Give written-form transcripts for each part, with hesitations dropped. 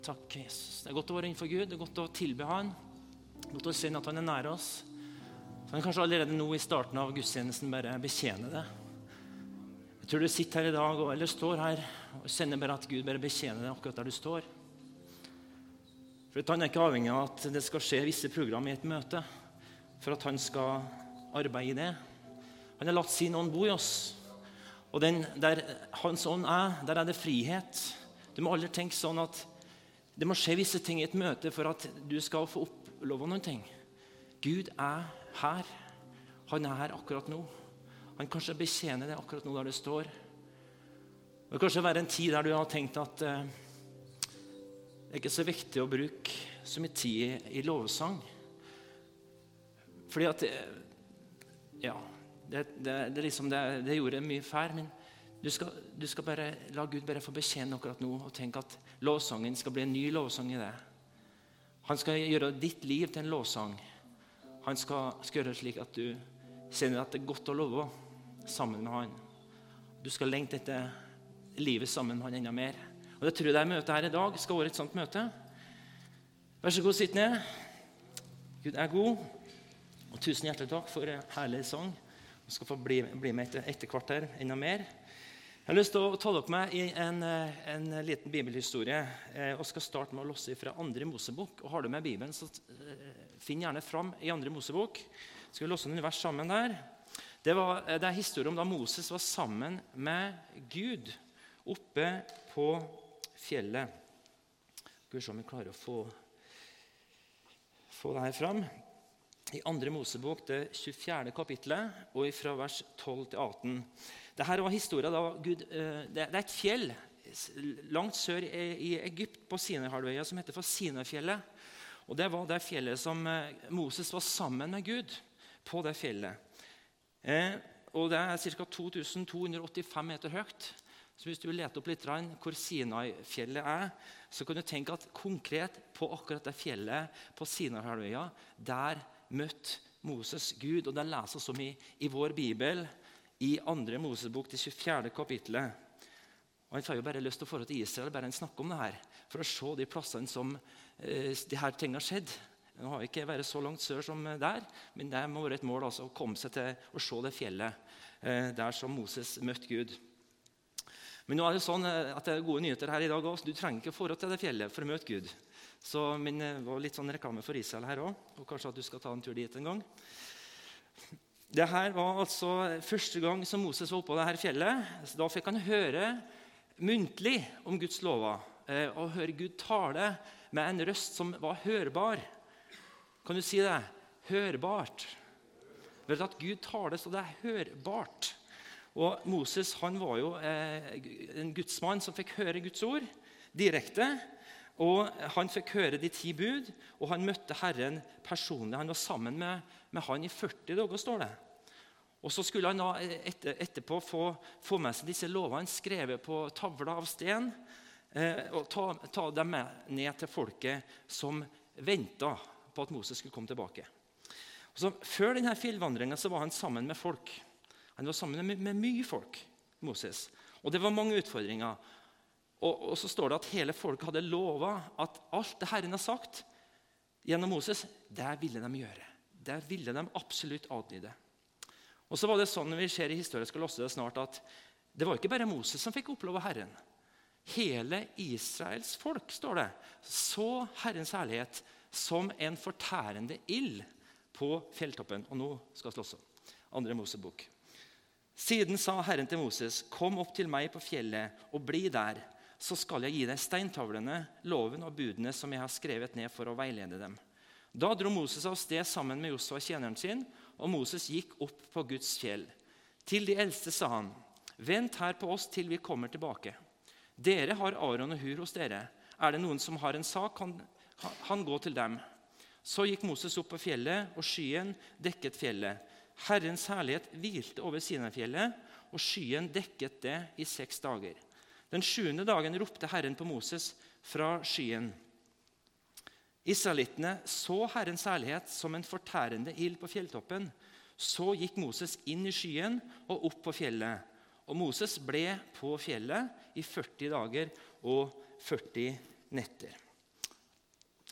Takk, Jesus. Det godt å være innenfor Gud, det godt å tilbe han, godt å kjenne at han nær oss. Så han kanskje allerede nå i starten av gudstjenesten bare betjene det. Jeg tror du sitter her i dag, eller står her, og kjenner bare at Gud bare betjener det akkurat der du står. For han ikke avhengig av at det skal skje visse program i et møte, for at han skal arbeide i det. Han har latt sin ånd bo i oss, og der hans ånd der det frihet. Du må aldri tenke sånn at det må skje visse ting i et møte for at du skal få oppleve noen ting. Gud her. Han her akkurat nå. Han kanskje betjener det akkurat nå der du står. Det kan kanskje være en tid der du har tenkt at det er ikke så viktig å bruke så mye tid i lovsang. Fordi at det gjorde mye feil, men du skal bare la Gud bare få bekjenne akkurat nå og tenke at lovsangen skal bli en ny lovsang i det. Han skal gjøre ditt liv til en lovsang. Han skal gjøre det slik at du kjenner at det er godt å love sammen med han. Du skal lengte etter livet sammen med han enda mer. Og det tror jeg det møtet her i dag skal være et sånt møte. Vær så god, sitt ned. Gud er god. Og tusen hjertelig takk for en herlig sang. Du skal få bli med etter hvert her enda mer. Jeg har lyst til å ta dere med i en liten bibelhistorie, og skal starte med å låse fra 2. Mosebok. Og har du med Bibelen, så finn gjerne fram i 2. Mosebok. Skal vi låse noen vers sammen der? Det er historie om da Moses var sammen med Gud oppe på fjellet. Skal vi se om vi klarer å få det her fram. I 2. Mosebok, det 24. kapittelet, og fra vers 12 til 18. Dette var historien da Gud, det er et fjell langt sør i Egypt på Sinai-halvøya som heter for Sinai-fjellet. Og det var det fjellet som Moses var sammen med Gud på det fjellet. Og det er ca. 2285 meter høyt. Så hvis du vil lete opp litt hvor Sinai-fjellet så kan du tenke at konkret på akkurat det fjellet på Sinai-halvøya, der møtte Moses Gud. Og det leses om i vår Bibel, i 2. Mosebok, det 24. kapittelet. Og jeg får jo bare lyst til å få til Israel, bare en snakke om det her, for å se de plassene som de her tingene skjedd. Nå har vi ikke vært så langt sør som der, men det må være et mål altså, å komme seg til å se det fjellet der som Moses møtte Gud. Men nå er det sånn at det er gode nyheter her i dag også. Du trenger ikke få til det fjellet for å møte Gud. Men det var litt sånn reklame for Israel her også, og kanskje at du skal ta en tur dit en gang. Det her var altså første gang som Moses var oppe på dette fjellet. Så da fikk han høre muntlig om Guds lover, og høre Gud tale med en røst som var hørbar. Kan du si det? Hørbart. Vet du at Gud taler så det er hørbart? Og Moses, han var jo en gudsmann som fikk høre Guds ord direkte, og han fikk høre de 10 bud, og han møtte Herren personlig. Han var sammen med han i 40 dager, står det. Og så skulle han da etterpå få med seg disse lovene skrevet på tavler av sten, og ta dem med ned til folket som ventet på at Moses skulle komme tilbake. Og så, før denne fjellvandringen så var han sammen med folk. Han var sammen med mye folk, Moses. Og det var mange utfordringer. Og så står det at hele folket hadde lovet at alt det Herren har sagt gjennom Moses, det ville de gjøre. Det ville de absolutt adlyde. Og så var det sånn, når vi ser i historien, skal låse det snart, at det var ikke bare Moses som fikk oppleve Herren. Hele Israels folk, står det, så Herrens herlighet som en fortærende ild på fjelltoppen. Og nå skal vi låse 2. Mosebok. Siden sa Herren til Moses, kom opp til meg på fjellet og bli der, så skal jeg gi deg steintavlene, loven og budene som jeg har skrevet ned for å veilede dem. Da dro Moses av sted sammen med Josua tjeneren sin, og Moses gikk opp på Guds fjell. Til de eldste sa han, vent her på oss til vi kommer tilbake. Dere har Aaron og Hur hos dere. Er det noen som har en sak, kan han gå til dem. Så gikk Moses opp på fjellet, og skyen dekket fjellet. Herrens herlighet hvilte over Sinai-fjellet, og skyen dekket det i 6 dager. Den 7. dagen ropte Herren på Moses fra skyen. Israelittene så Herrens herlighet som en fortærende ild på fjelltoppen. Så gikk Moses inn i skyen og opp på fjellet. Og Moses ble på fjellet i 40 dager og 40 netter.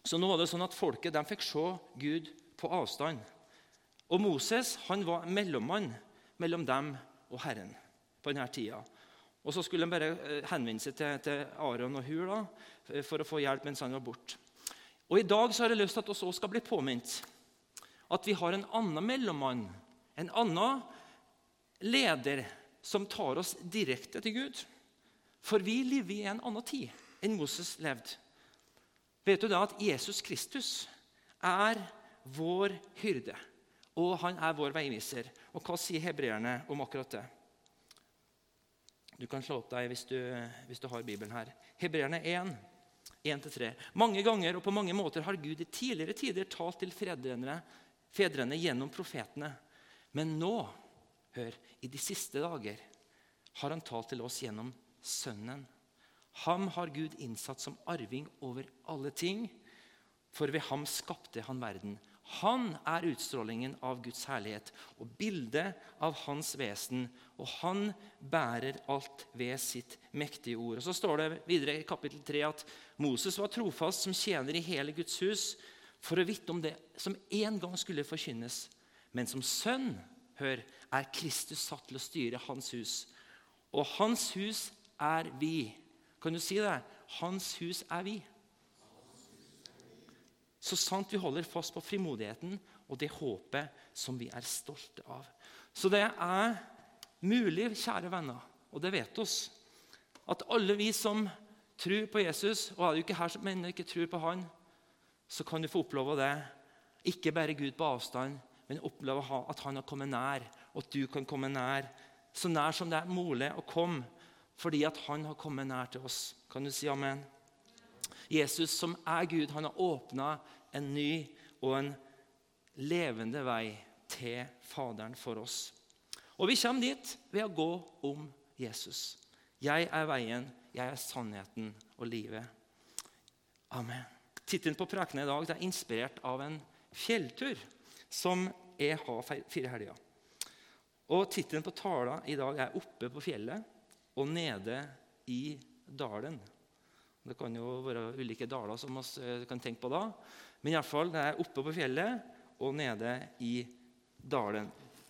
Så nå var det sånn at folket de fikk se Gud på avstand. Og Moses han var mellommann mellom dem og Herren på denne tida. Og så skulle han bare henvende seg til Aaron og Hur da, for å få hjelp mens han var borte. Og i dag så har jeg lyst til at oss også skal bli påminnet at vi har en annen mellommann, en annen leder som tar oss direkte til Gud. For vi lever i en annen tid enn Moses levde. Vet du da at Jesus Kristus er vår hyrde, og han er vår veiviser. Og hva sier hebreerne om akkurat det? Du kan slå opp deg hvis du har Bibelen her. Hebreerne 1, 1-3. Mange ganger og på mange måter har Gud i tidligere tider talt til fedrene gjennom profetene. Men nå, hør, i de siste dager har han talt til oss gjennom Sønnen. Ham har Gud innsatt som arving over alle ting, for ved ham skapte han verden. Han er utstrålingen av Guds herlighet og bildet av hans vesen, og han bærer alt ved sitt mektige ord. Og så står det videre i kapittel 3 at Moses var trofast som tjener i hele Guds hus for å vite om det som en gang skulle forkynnes. Men som sønn, hør, er Kristus satt til å styre hans hus. Og hans hus er vi. Kan du si det? Hans hus er vi. Så sant vi holder fast på frimodigheten og det håpet som vi er stolte av. Så det er mulig, kjære venner, og det vet oss, at alle vi som tror på Jesus, og er du ikke her som ennå ikke tror på han, så kan du få oppleve det. Ikke bare Gud på avstand, men oppleve at han har kommet nær, og at du kan komme nær. Så nær som det er mulig å komme, fordi at han har kommet nær til oss. Kan du si amen? Jesus som er Gud, han har åpnet en ny og en levende vei til Faderen for oss. Og vi kommer dit ved å gå om Jesus. Jeg er veien, jeg er sannheten og livet. Amen. Tittelen på prekenen i dag er inspirert av en fjelltur som jeg har 4 helger. Og tittelen på talen i dag er oppe på fjellet og nede i dalen. Det kan jo være ulike daler som vi kan tenke på da. Men i hvert fall, det er oppe på fjellet og nede i dalen.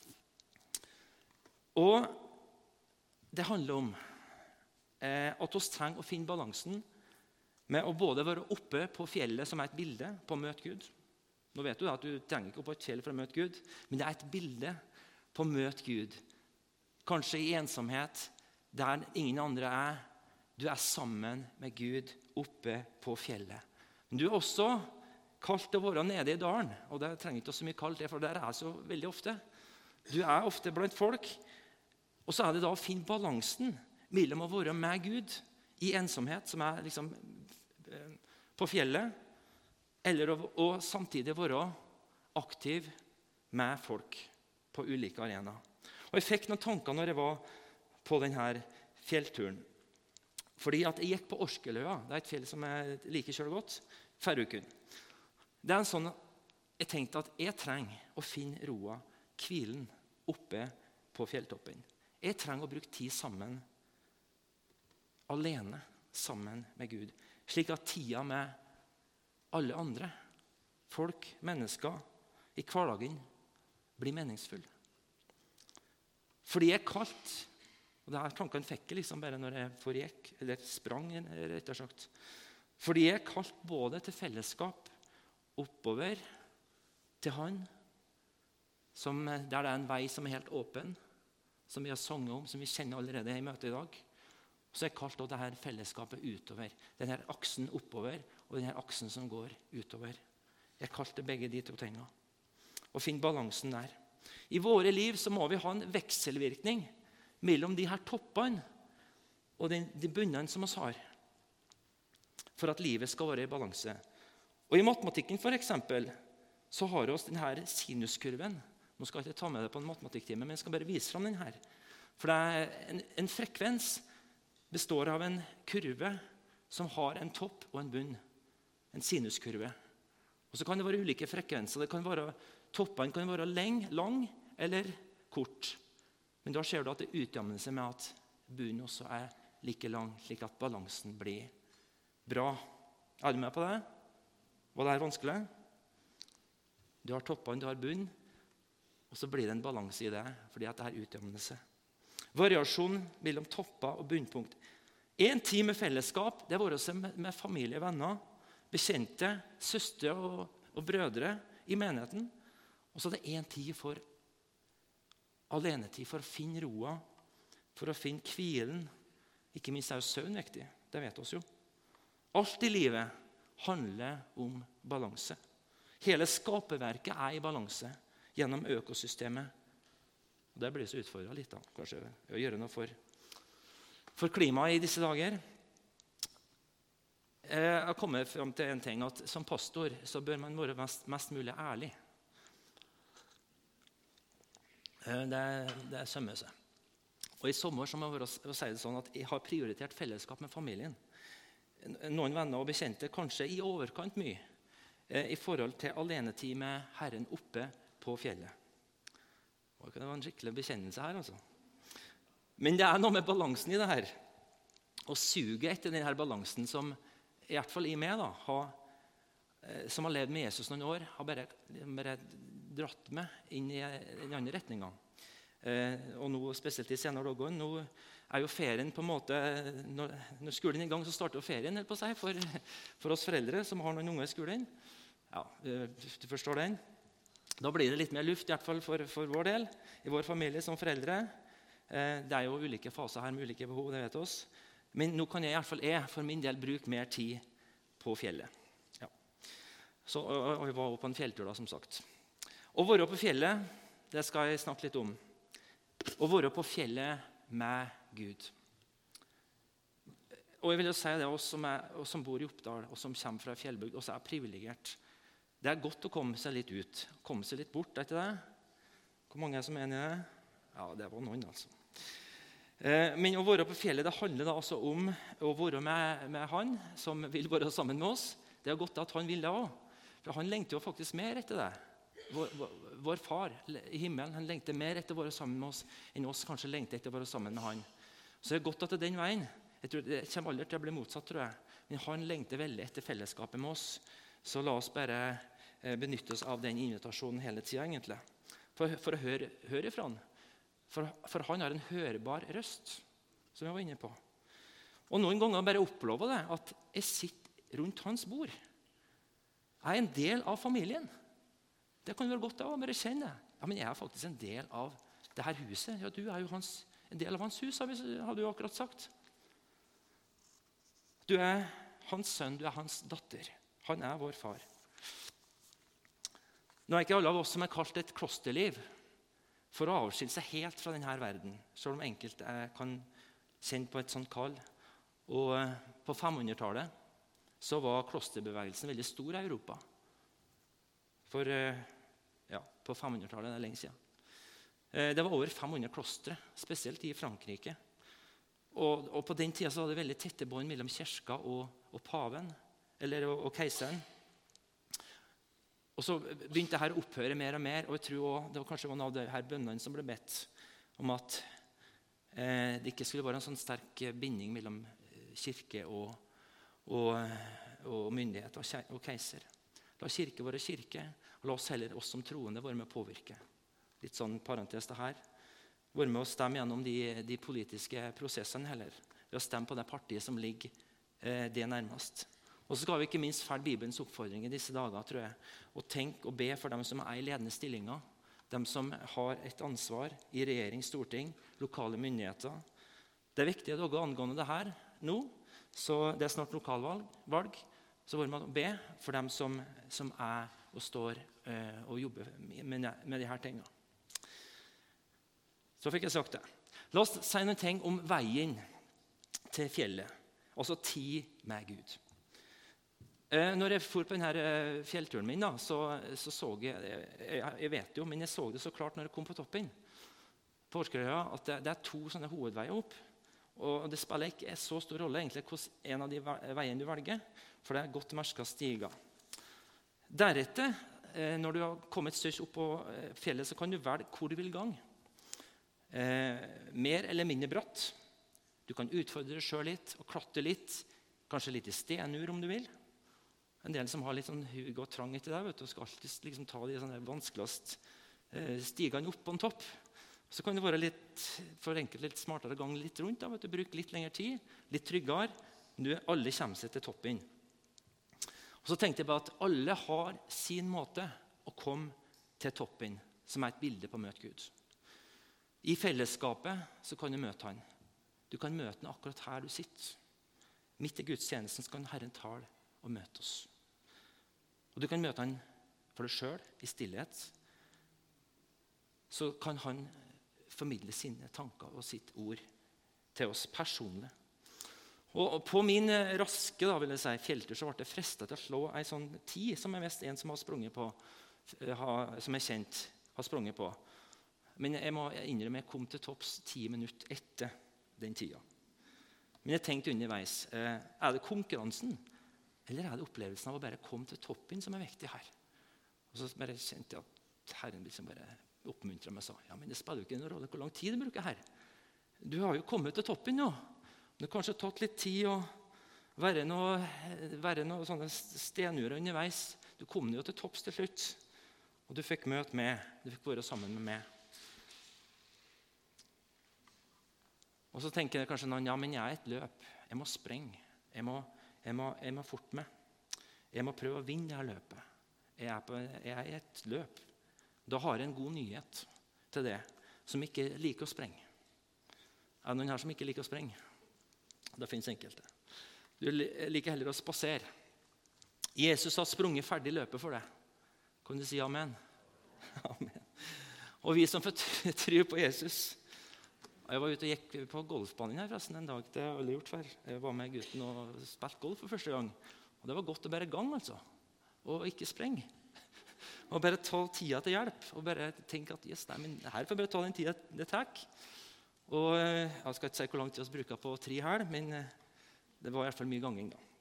Og det handler om at vi trenger å finne balansen med å både være oppe på fjellet, som er et bilde på å møte Gud. Nå vet du at du trenger ikke opp på et fjell for å møte Gud, men det er et bilde på å møte Gud. Kanskje i ensomhet, der ingen andre er. Du er sammen med Gud oppe på fjellet. Men du er også kalt til å være nede i dalen, og det trenger ikke så mye kalt det, for der er så veldig ofte. Du er ofte blant folk, og så er det da å finne balansen mellom å være med Gud i ensomhet, som er liksom på fjellet, eller å samtidig være aktiv med folk på ulike arenaer. Og jeg fikk noen tanker når jeg var på denne fjellturen. Fordi at jeg gikk på Orskeløya, det er et fjell som jeg liker selv godt, Færøyken. Det er en sånn, jeg tenkte at jeg trenger å finne roa, hvilen, oppe på fjelltoppen. Jeg trenger å bruke tid sammen, alene, sammen med Gud. Slik at tida med alle andre, folk, mennesker, i hverdagen, blir meningsfull. Fordi jeg er kalt, og det her tankene fikk jeg liksom bare når jeg forgikk, eller sprang, rett og slett. Fordi jeg er kalt både til fellesskap, oppover til han, der det er en vei som er helt åpen, som vi har sunget om, som vi kjenner allerede i møtet i dag. Så er jeg kalt også dette fellesskapet utover, denne aksen oppover, og denne aksen som går utover. Jeg kalte begge de to tingene. Og finne balansen der. I våre liv så må vi ha en vekselvirkning mellom de her toppene og de bunnene som vi har, for at livet skal være i balanse. Og i matematikken for eksempel, så har vi denne sinuskurven. Nå skal jeg ikke ta med det på en matematikktime, men jeg skal bare vise fram den her. For det er en frekvens består av en kurve som har en topp og en bunn. En sinuskurve. Og så kan det være ulike frekvenser. Toppene kan være lang eller kort. Men da ser du at det utjamner seg med at bunnen også er like lang, slik at balansen blir bra. Er du med på det? Var det her vanskelig? Du har toppene, du har bunn, og så blir det en balanse i det, fordi at det er utjevnende seg. Variasjon mellom topper og bunnpunkt. En tid med fellesskap, det var også med familie, venner, bekjente, søstre og brødre i menigheten. Og så er det en tid for alenetid, for å finne roa, for å finne hvilen. Ikke minst er jo søvn viktig, det vet oss jo. Alt i livet handler om balanse. Hele skaperverket er i balanse gjennom økosystemet. Og det blir så utfordret litt da, kanskje, å gjøre noe for klimaet i disse dager. Jeg har kommet frem til en ting, at som pastor så bør man være mest mulig ærlig. Det sømmer seg. Og i sommer så må jeg si det sånn at jeg har prioritert fellesskap med familien. Noen venner og bekjente kanskje i overkant mye i forhold til alenetid med Herren oppe på fjellet. Det var en skikkelig bekjennelse her, altså. Men det er noe med balansen i det her. Og suget etter denne balansen som i hvert fall i meg da, som har levd med Jesus noen år, har bare dratt meg inn i den andre retningen. Og nå, spesielt i senere dager, nå er jo ferien på en måte, når skolen er i gang, så starter jo ferien på seg for oss foreldre som har noen unge i skolen. Ja, du forstår den. Da blir det litt mer luft, i hvert fall for vår del, i vår familie som foreldre. Det er jo ulike faser her med ulike behov, det vet oss. Men nå kan jeg i hvert fall for min del bruke mer tid på fjellet. Ja. Og jeg var også på en fjelltur da, som sagt. Å være på fjellet, det skal jeg snakke litt om. Å være på fjellet med Gud. Og jeg vil jo si det, oss som bor i Oppdal, og som kommer fra fjellbygd, også er privilegert. Det er godt å komme seg litt ut, komme seg litt bort, er ikke det? Hvor mange er som er enige i det? Ja, det var noen, altså. Men å være på fjellet, det handler da altså om å være med han som vil være sammen med oss. Det er godt at han vil det også, for han lengter jo faktisk mer etter det. Vår far i himmelen, han lengter mer etter å være sammen med oss enn oss kanskje lengter etter å være sammen med han. Så det er godt at det er den veien. Jeg tror det kommer aldri til å bli motsatt, tror jeg. Men han lengter veldig etter fellesskapet med oss. Så la oss bare benytte oss av den invitasjonen hele tiden, egentlig. For å høre ifra han. For han har en hørbar røst, som jeg var inne på. Og noen ganger bare oppleve det, at jeg sitter rundt hans bord. Jeg er en del av familien. Det kan være godt å bare kjenne. Ja, men jeg er faktisk en del av det her huset. Ja, du er jo en del av hans hus, har du akkurat sagt. Du er hans sønn, du er hans datter. Han er vår far. Nå er ikke alle av oss som er kalt et klosterliv for å avskille seg helt fra denne verden, selv om enkelte kan kjenne på et sånt kall. Og på 500-tallet så var klosterbevegelsen veldig stor i Europa. For på 500-tallet, det er lenge siden. Det var over 500 klostre, spesielt i Frankrike. Og på den tiden så var det veldig tette bånd mellom kirka og paven, og keiseren. Og så begynte det her å opphøre mer og mer, og jeg tror også, det var kanskje noen av de her bønnene som ble bedt om at det ikke skulle være en sånn sterk binding mellom kirke og myndighet og keiser. La kirke være kirke, og la oss heller, oss som troende, være med å påvirke. Litt sånn parentes det her. Være med å stemme gjennom de politiske prosessene heller. Ved å stemme på det partiet som ligger det nærmest. Og så skal vi ikke minst følge Bibelens oppfordring i disse dager, tror jeg. Og tenke og be for dem som er i ledende stillinger. Dem som har et ansvar i regjering, storting, lokale myndigheter. Det er viktig å angående det her nå. Så det er snart lokalvalg. Så var man å be for dem som er og står og jobber med de her tingene. Så fikk jeg sagt det. La oss si noen ting om veien til fjellet. Altså tid med Gud. Når jeg for på denne fjellturen min, da, så jeg vet jo, men jeg så det så klart når jeg kom på toppen på Årskrøya, at det er to sånne hovedveier opp. Og det spiller ikke så stor rolle egentlig hvordan en av de veiene du velger, for det er godt merket stiger. Deretter, når du har kommet størst opp på fjellet, så kan du velge hvor du vil gang. Mer eller mindre bratt. Du kan utfordre deg selv litt og klatre litt, kanskje litt i stenur om du vil. En del som har litt sånn hug og trang etter det, vet du, og skal alltid liksom ta de sånne vanskeligst stigene opp på en topp. Så kan det være litt, for enkelt litt smartere gang litt rundt, da, vet du, bruke litt lengre tid, litt tryggere. Alle kommer seg til toppen. Og så tenkte jeg bare at alle har sin måte å komme til toppen, som et bilde på å møte Gud. I fellesskapet så kan du møte han. Du kan møte han akkurat her du sitter. Midt i gudstjenesten så kan Herren tale og møte oss. Og du kan møte han for deg selv, i stillhet. Så kan han formidle sine tanker og sitt ord til oss personlig. Og på min raske vil jeg si, fjelltur så ble jeg frestet til å slå en sånn 10, som er mest en som har sprunget på, som er kjent, har sprunget på. Men jeg må innrømme, jeg kom til topps 10 minutter etter den tida. Men jeg tenkte underveis, er det konkurransen, eller er det opplevelsen av å bare komme til toppen som er viktig her? Og så bare kjente jeg at Herren liksom bare oppmuntret meg og sa, ja, men det spiller jo ikke noen rolle hvor lang tid du bruker her. Du har jo kommet til toppen nå. Det har kanskje tatt litt tid å være noe sånne stenurer underveis. Du kom jo til topps til slutt, og du fikk møte meg, du fikk være sammen med meg. Og så tenker jeg kanskje noen, ja, men jeg er et løp. Jeg må sprenge. Jeg må fort meg. Jeg må prøve å vinne det her løpet. Jeg er i et løp. Da har jeg en god nyhet til det som ikke liker å sprenge. Er det noen her som ikke liker å sprenge? Det finnes enkelte. Du liker heller å spasere. Jesus har sprunget ferdig løpet for deg. Kan du si amen? Amen. Og vi som får tro på Jesus. Jeg var ute og gikk på golfbanen her forresten en dag. Det har jeg aldri gjort før. Jeg var med gutten og spilte golf for første gang. Og det var godt å bare gang, altså. Og ikke sprenge. Og bare ta tida til hjelp. Og bare tenke at yes, nei, men her får jeg bare ta den tida det tar. Og jeg skal ikke si hvor lang tid vi bruker på 3 her, men det var i hvert fall mye ganging da.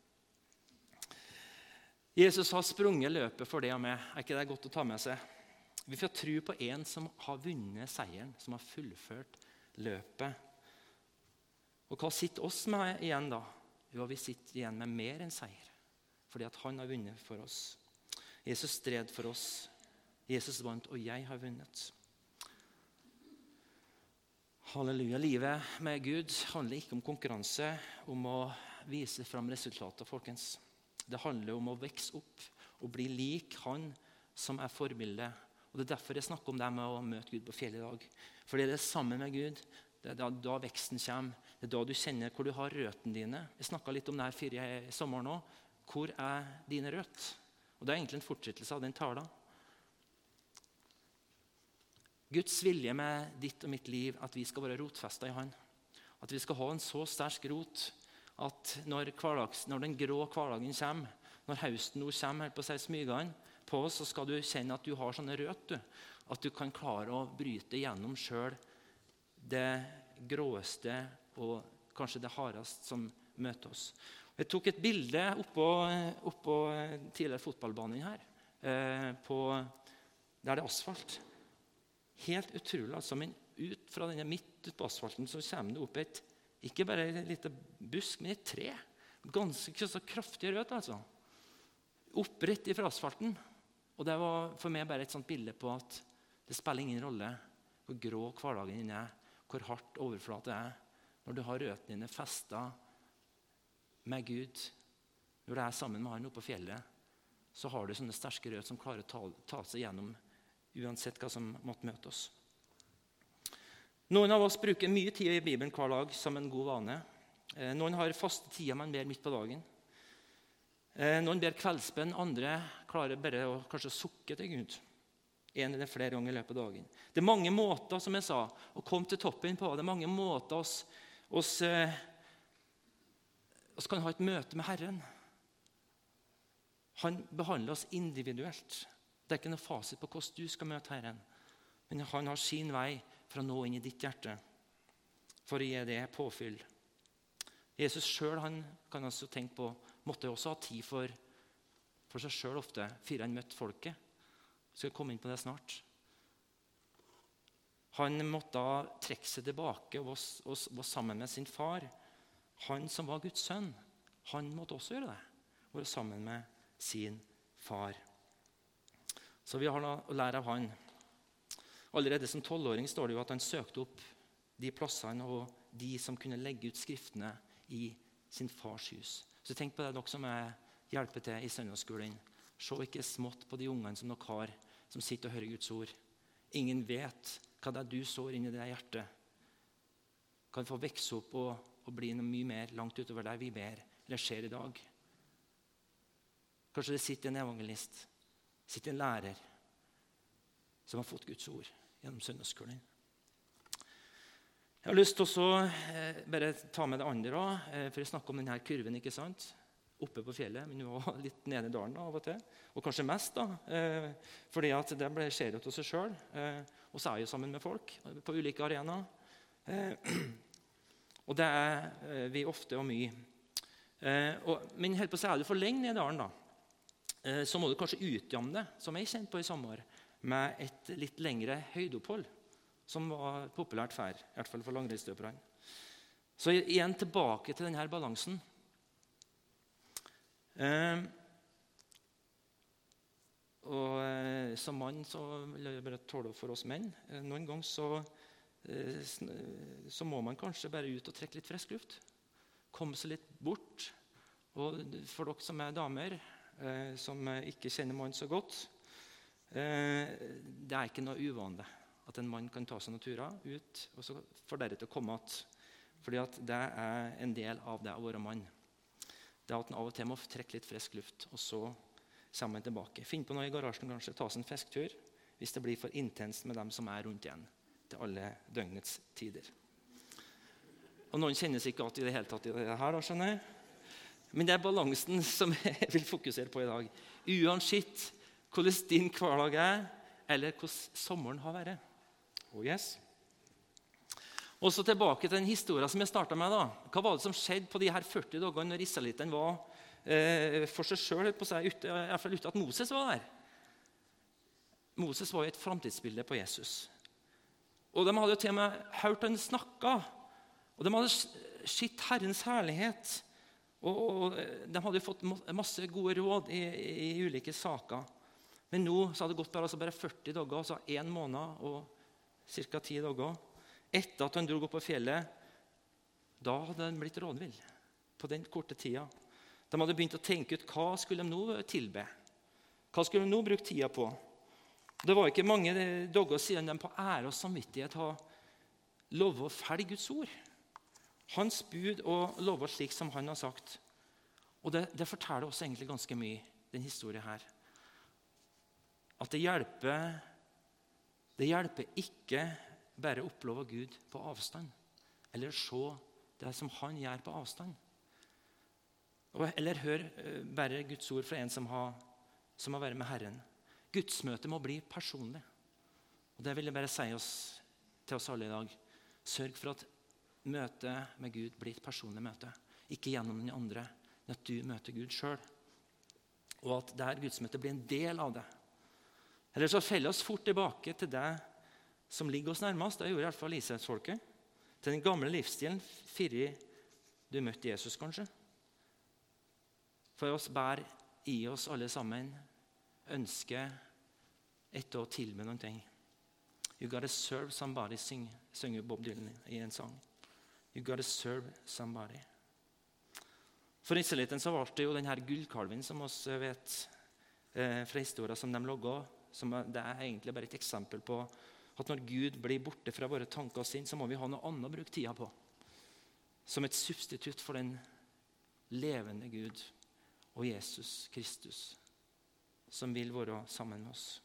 Jesus har sprunget løpet for det og meg. Er ikke det godt å ta med seg? Vi får tro på en som har vunnet seieren, som har fullført løpet. Og hva sitter oss med igjen da? Jo, vi sitter igjen med mer enn seier. Fordi at han har vunnet for oss. Jesus stred for oss. Jesus vant, og jeg har vunnet. Halleluja. Livet med Gud handler ikke om konkurranse, om å vise frem resultater, folkens. Det handler om å vokse opp og bli lik han som er forbildet. Og det er derfor jeg snakker om det med å møte Gud på fjellet i dag. Fordi det er sammen med Gud. Det er da veksten kommer. Det er da du kjenner hvor du har røttene dine. Jeg snakket litt om det her før i sommer nå. Hvor er dine røtter? Og det er egentlig en fortsettelse av den talen. Guds vilje med ditt og mitt liv at vi skal være rotfestet i han. At vi skal ha en så sterk rot at når den grå hverdagen kommer, når høsten nå kommer her på seg smygene på oss, så skal du kjenne at du har sånne røtter, at du kan klare å bryte gjennom selv det gråeste og kanskje det hardeste som møter oss. Jeg tok et bilde oppå tidligere fotballbanen her, der det er asfalt. Helt utrolig, altså, men ut fra denne midt ut på asfalten så kommer det opp ikke bare et lite busk, men et tre. Ganske så kraftig rødt, altså. Opprett fra asfalten. Og det var for meg bare et sånt bilde på at det spiller ingen rolle hvor grå hverdagen din er, hvor hardt overflate er, når du har røttene dine festet med Gud, når du er sammen med han oppe på fjellet, så har du sånne sterke røtter som klarer å ta seg gjennom uansett hva som måtte møte oss. Noen av oss bruker mye tid i Bibelen hver dag som en god vane. Noen har faste tider man ber midt på dagen. Noen ber kveldsbønn, andre klarer bare å kanskje sukke til Gud. En eller flere ganger i løpet av dagen. Det er mange måter, som jeg sa, å komme til toppen på. Det er mange måter oss kan ha et møte med Herren. Han behandler oss individuelt. Det er ikke noe fasit på hvordan du skal møte Herren. Men han har sin vei for å nå inn i ditt hjerte, for å gi det påfyll. Jesus selv, han kan altså tenke på, måtte også ha tid for seg selv ofte, før han møtte folket. Skal komme inn på det snart. Han måtte trekke seg tilbake og var sammen med sin far. Han som var Guds sønn, han måtte også gjøre det. Være sammen med sin far. Så vi har da å lære av han. Allerede som 12-åring står det jo at han søkte opp de plassene og de som kunne legge ut skriftene i sin fars hus. Så tenk på det, dere som hjelper til i søndagsskolen. Se ikke smått på de ungene som dere har, som sitter og hører Guds ord. Ingen vet hva det du sår inn i det hjertet. Kan få vekse opp og bli noe mye mer langt utover det vi ber eller ser i dag. Kanskje det sitter en evangelist, sitter en lærer som har fått Guds ord gjennom søndagsskolen. Jeg har lyst til å bare ta med det andre, for jeg snakker om denne kurven, ikke sant? Oppe på fjellet, men også litt nede i dalen da, av og til. Og kanskje mest, fordi at det skjer jo til seg selv. Og så er jeg jo sammen med folk på ulike arenaer. Og det vi ofte og mye. Men helt på å si, er du for lenge nede i dalen, da, så må du kanskje utjamne det, som jeg kjente på i sommer, med et litt lengre høydeopphold, som var populært før, i hvert fall for langrennsstøperne. Så igjen tilbake til denne balansen. Og som mann så vil jeg bare tåle for oss menn. Noen ganger så må man kanskje bare ut og trekke litt frisk luft. Komme seg litt bort. Og for dere som damer, som ikke kjenner mannen så godt, det ikke noe uvanlig at en mann kan ta seg noen turer ut, og så får deretter komme att. Fordi at det en del av det å være mann. Det at en av og til må trekke litt frisk luft, og så kommer man tilbake. Finn på noe i garasjen, kanskje, ta seg en fisktur, hvis det blir for intenst med dem som rundt igjen, til alle døgnets tider. Og noen kjenner seg ikke at i det hele tatt i det her, da, skjønner jeg. Men det balansen som jeg vil fokusere på i dag. Uansett hvordan din hverdag eller hvordan sommeren har vært. Oh yes. Og så tilbake til den historien som jeg startet med. Da. Hva var det som skjedde på de her 40 dagene når israelittene var for seg selv, på seg, i hvert fall ute at Moses var der? Moses var jo et framtidsbilde på Jesus. Og de hadde jo til og med hørt han snakke, og de hadde sett Herrens herlighet, og de hadde jo fått masse gode råd i ulike saker. Men nå så hadde det gått bare 40 dager, altså 1 måned og ca. 10 dager. Etter at han drog opp på fjellet, da hadde han blitt rådvill på den korte tida. De hadde begynt å tenke ut hva skulle de nå tilbe. Hva skulle de nå bruke tida på? Det var ikke mange dager siden de på ære og samvittighet har lovet å følge Guds ord. Hans bud og lover slik som han har sagt. Og det forteller oss egentlig ganske mye, den historien her. At det hjelper ikke bare å oppleve Gud på avstand, eller se det som han gjør på avstand. Eller høre bare Guds ord fra en som har vært med Herren. Gudsmøtet må bli personlig. Og det vil jeg bare si til oss alle i dag. Sørg for at møtet med Gud blir et personlig møte. Ikke gjennom den andre, men at du møter Gud selv. Og at det Gudsmøtet blir en del av det. Eller så feller oss fort tilbake til det som ligger oss nærmest. Det gjorde i hvert fall Israelsfolket. Til den gamle livsstilen før du møtte Jesus, kanskje. For oss bær i oss alle sammen ønsker etter å tilbe noen ting. You gotta serve somebody, synger Bob Dylan i en sang. You gotta serve somebody. For israelitten så var det jo denne gullkalven som oss vet fra historien som de logget, som det egentlig bare et eksempel på at når Gud blir borte fra våre tanker og sinn, så må vi ha noe annet å bruke tida på. Som et substitutt for den levende Gud og Jesus Kristus, som vil være sammen med oss.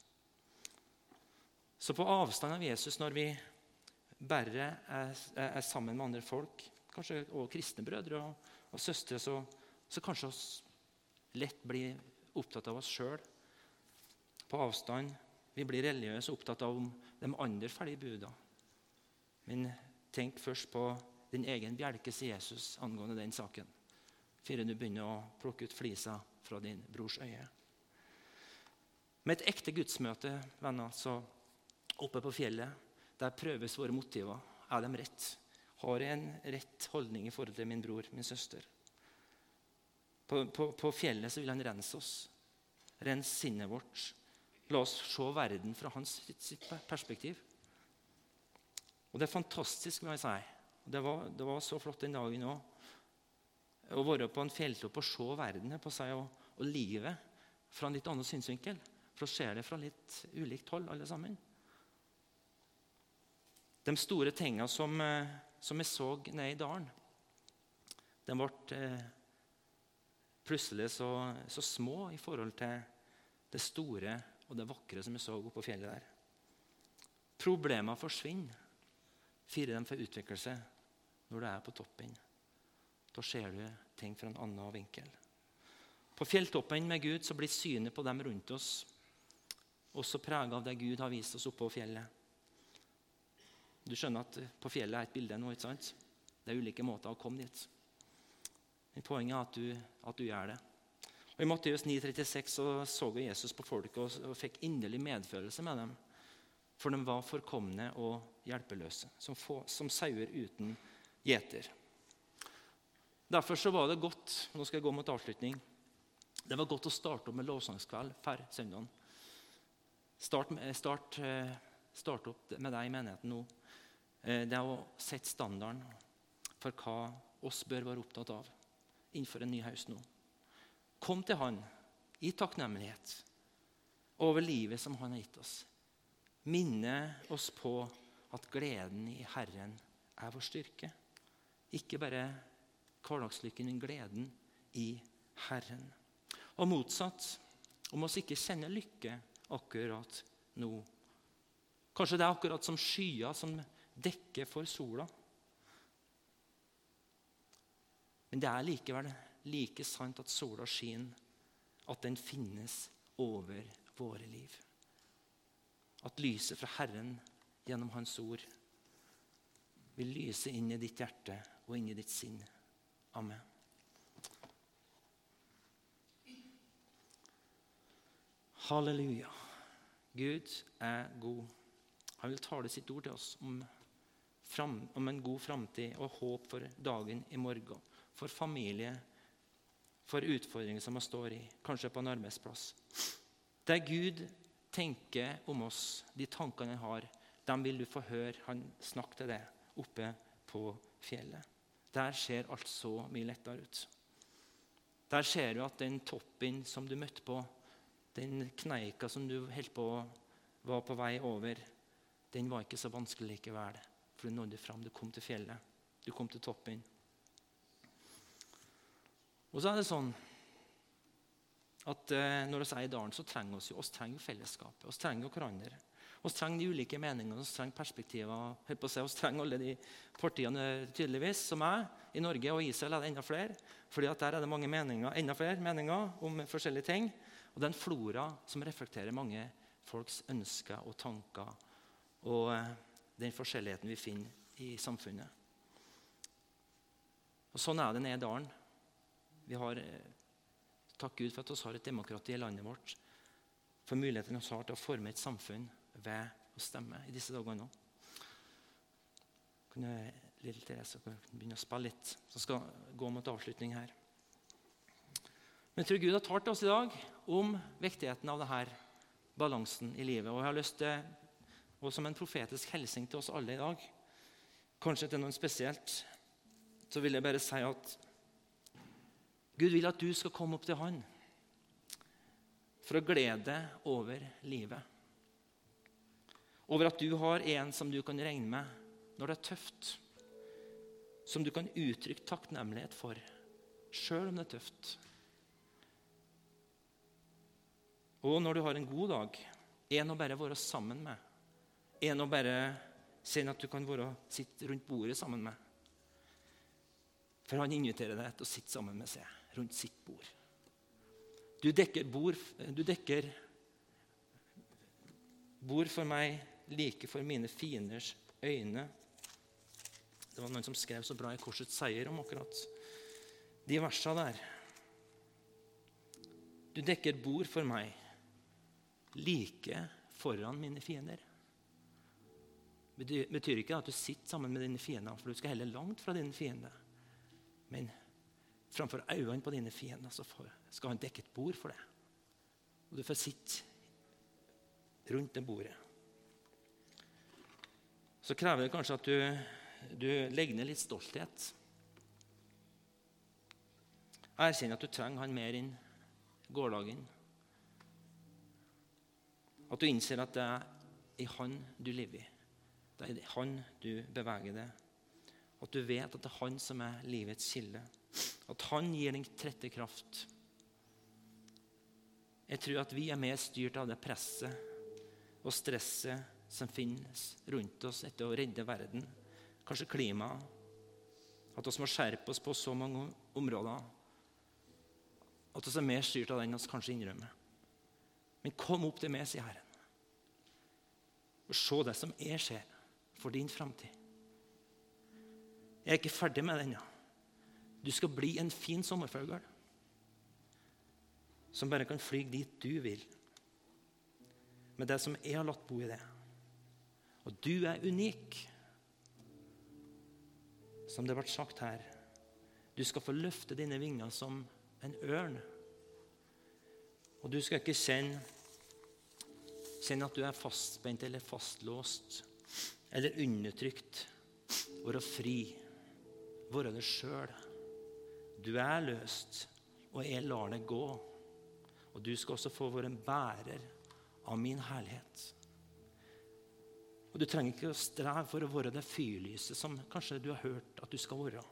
Så på avstand av Jesus, når vi bare er sammen med andre folk, kanskje også kristne brødre og søstre, så kanskje oss lett blir opptatt av oss selv. På avstand, vi blir religiøse og opptatt av de andre ferdige budene. Men tenk først på din egen bjelke, sier Jesus, angående den saken, før du begynner å plukke ut flisa fra din brors øye. Med et ekte gudsmøte, venner, så oppe på fjellet, der prøves våre motiver. Er de rett? Har jeg en rett holdning i forhold til min bror, min søster? På fjellet så vil han rense oss. rens sinnet vårt. La oss se verden fra sitt perspektiv. Og det fantastisk, må jeg si. Det var så flott den dagen også. Å være på en fjelltopp og se verden på seg og livet fra en litt annen synsvinkel. For å se det fra litt ulikt hold, alle sammen. De store tingene som jeg så ned i dalen, de ble plutselig så små i forhold til det store og det vakre som jeg så oppe på fjellet der. Problemer forsvinner, fire de får utvikle seg når du er på toppen. Da ser du ting fra en annen vinkel. På fjelltoppen med Gud så blir synet på dem rundt oss også preget av det Gud har vist oss oppe på fjellet. Du skjønner at på fjellet er et bilde nå, ikke sant? Det er ulike måter å komme dit. Men poenget er at du gjør det. Og i Matteus 9,36 så Jesus på folk og fikk inderlig medfølelse med dem. For de var forkomne og hjelpeløse, som sauer uten gjeter. Derfor så var det godt, nå skal jeg gå mot avslutning, det var godt å starte opp med lovsangskveld for søndagen. Start opp med deg i menigheten nå. Det er å sette standarden for hva oss bør være opptatt av innenfor en ny høst nå. Kom til han i takknemlighet over livet som han har gitt oss. Minne oss på at gleden i Herren er vår styrke. Ikke bare hverdagslykken, men gleden i Herren. Og motsatt, om oss ikke kjenner lykke akkurat nå. Kanskje det er akkurat som skyer som dekker for sola. Men det er likevel like sant at sola skinner, at den finnes over våre liv. At lyset fra Herren gjennom hans ord vil lyse inn i ditt hjerte og inn i ditt sinn. Amen. Halleluja. Gud er god. Han vil tale sitt ord til oss om en god framtid og håp for dagen i morgen, for familie, for utfordringer som man står i, kanskje på en arbeidsplass. Det Gud tenker om oss, de tankene han har, dem vil du få høre han snakke til deg oppe på fjellet. Der ser alt så mye lettere ut. Der ser du at den toppen som du møtte på, den kneika som du var på vei over, den var ikke så vanskelig likevel. For du nådde fram, du kom til fjellet, du kom til toppen. Og så er det sånn at når vi er i dalen, så trenger oss trenger fellesskapet, oss trenger hverandre. Oss trenger de ulike meningene, oss trenger perspektiver. Oss trenger alle de partiene tydeligvis som er i Norge, og Israel er det enda flere. Fordi at der er det mange meninger, enda flere meninger om forskjellige ting. Og det er en flora som reflekterer mange folks ønsker og tanker og den forskjelligheten vi finner i samfunnet. Og sånn er det nede i dalen. Vi har, takk Gud for at vi har et demokrati i landet vårt, for muligheten vi har til å forme et samfunn ved å stemme i disse dagene nå. Lille Therese kan begynne å spille litt, så skal gå mot avslutning her. Men jeg tror Gud har talt til oss i dag om viktigheten av denne balansen i livet. Og jeg har lyst til, og som en profetisk hilsen til oss alle i dag, kanskje til noen spesielt, så vil jeg bare si at Gud vil at du skal komme opp til han for å glede deg over livet. Over at du har en som du kan regne med når det er tøft, som du kan uttrykke takknemlighet for, selv om det er tøft. Og når du har en god dag, en å bare være sammen med, en å bare se at du kan sitte rundt bordet sammen med. For han inviterer deg til å sitte sammen med seg rundt sitt bord. Du dekker bord for meg, like for mine fienders øyne. Det var noen som skrev så bra i Korsets seier om akkurat de versene der. Du dekker bord for meg, like foran mine fiender. Det betyr ikke at du sitter sammen med dine fiender, for du skal heller langt fra dine fiender. Men framfor øynene på dine fiender så skal han dekke et bord for deg. og du får sitte rundt det bordet. Så krever det kanskje at du legger ned litt stolthet. Erkjenner at du trenger han mer enn gårdagen. At du innser at det er i han du lever i. Det er i han du beveger deg. At du vet at det er han som er livets kilde. At han gir den trette kraft. Jeg tror at vi er mer styrt av det presset og stresset som finnes rundt oss etter å redde verden. Kanskje klimaet. At vi må skjerpe oss på så mange områder. At vi er mer styrt av den enn vi kanskje innrømmer. Men kom opp til meg, sier Herren. Og se det som skjer for din fremtid. Jeg er ikke ferdig med den. Du skal bli en fin sommerfugl som bare kan flyge dit du vil. Med det som jeg har latt bo i det. Og du er unik. Som det ble sagt her. Du skal få løfte dine vinger som en ørn. Og du skal ikke kjenne at du er fastspent eller fastlåst eller undertrykt. Være fri. Være det selv. Du er løst, og jeg lar det gå. Og du skal også få være en bærer av min herlighet. Og du trenger ikke å streve for å være det fyrlyset som kanskje du har hørt at du skal være.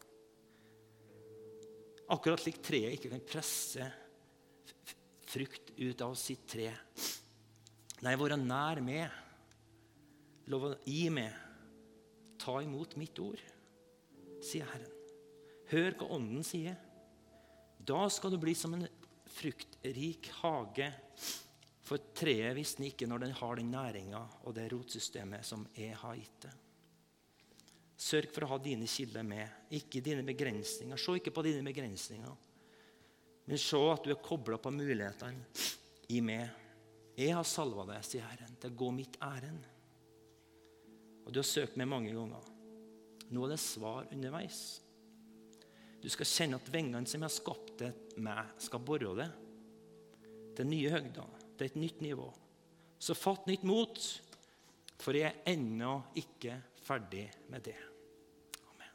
Akkurat slik treet ikke kan presse frukt ut av sitt tre. Nei, være nær meg. Lov å gi meg. Ta imot mitt ord, sier Herren. Hør hva ånden sier. Da skal du bli som en fruktrik hage, for treet visste ikke når den har den næringen og det rotsystemet som jeg har gitt det. Sørg for å ha dine kilder med, ikke dine begrensninger. Se ikke på dine begrensninger, men se at du er koblet på mulighetene i meg. Jeg har salvet deg, sier Herren, til å gå mitt ærend. Og du har søkt meg mange ganger. Nå er det svar underveis. Du skal kjenne at vengene som jeg har skapt deg med, skal borre det. Det er nye høgder, det er et nytt nivå. Så fatt nytt mot, for jeg er ennå ikke ferdig med det. Amen.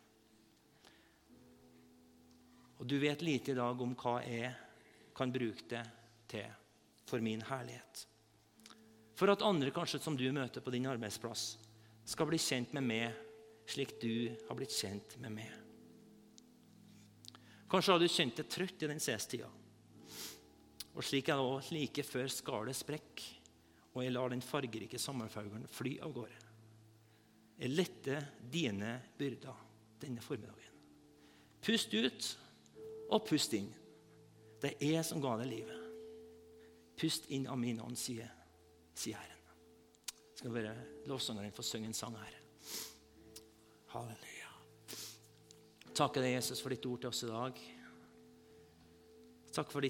Og du vet lite i dag om hva jeg kan bruke det til for min herlighet. For at andre kanskje som du møter på din arbeidsplass skal bli kjent med meg slik du har blitt kjent med meg. Kanskje har du kjent deg trøtt i den ses-tida. Og slik er det også like før skalet sprekk, og jeg lar den fargerike sommerfuglen fly av gårde. Jeg letter dine byrder denne formiddagen. Pust ut og pust inn. Det er jeg som ga deg livet. Pust inn av min ånd, sier Herren. Skal være lovsangeren få synge en sang her. Halleluja. Takk deg, Jesus, for ditt ord til oss i dag. Takk for ditt